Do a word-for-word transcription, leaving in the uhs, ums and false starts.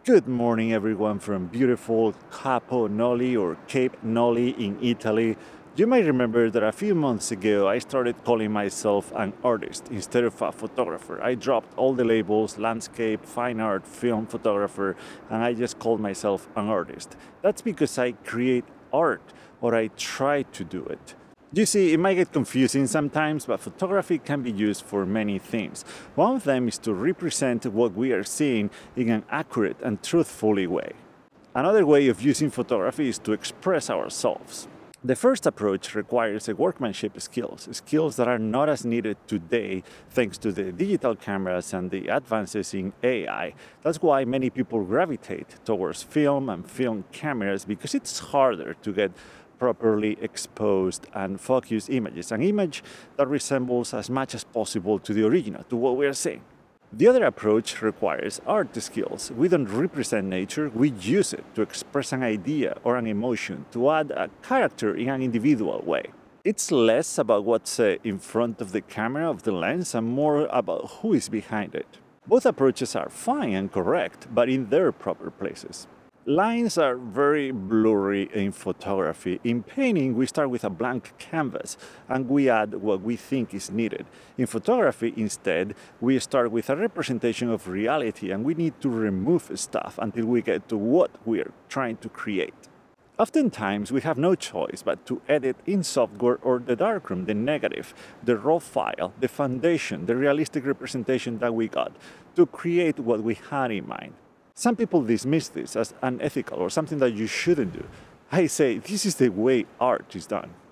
Good morning, everyone, from beautiful Capo Noli or Cape Noli in Italy. You might remember that a few months ago I started calling myself an artist instead of a photographer. I dropped all the labels, landscape, fine art, film photographer, and I just called myself an artist. That's because I create art, or I try to do it. You see, it might get confusing sometimes, but photography can be used for many things. One of them is to represent what we are seeing in an accurate and truthfully way. Another way of using photography is to express ourselves. The first approach requires a workmanship skills, skills that are not as needed today thanks to the digital cameras and the advances in A I. That's why many people gravitate towards film and film cameras, because it's harder to get properly exposed and focused images, an image that resembles as much as possible to the original, to what we are seeing. The other approach requires art skills. We don't represent nature, we use it to express an idea or an emotion, to add a character in an individual way. It's less about what's uh, in front of the camera, of the lens, and more about who is behind it. Both approaches are fine and correct, but in their proper places. Lines are very blurry in photography. In painting, we start with a blank canvas and we add what we think is needed. In photography, instead, we start with a representation of reality and we need to remove stuff until we get to what we are trying to create. Oftentimes, we have no choice but to edit in software or the darkroom the negative, the raw file, the foundation, the realistic representation that we got to create what we had in mind. Some people dismiss this as unethical or something that you shouldn't do. I say this is the way art is done.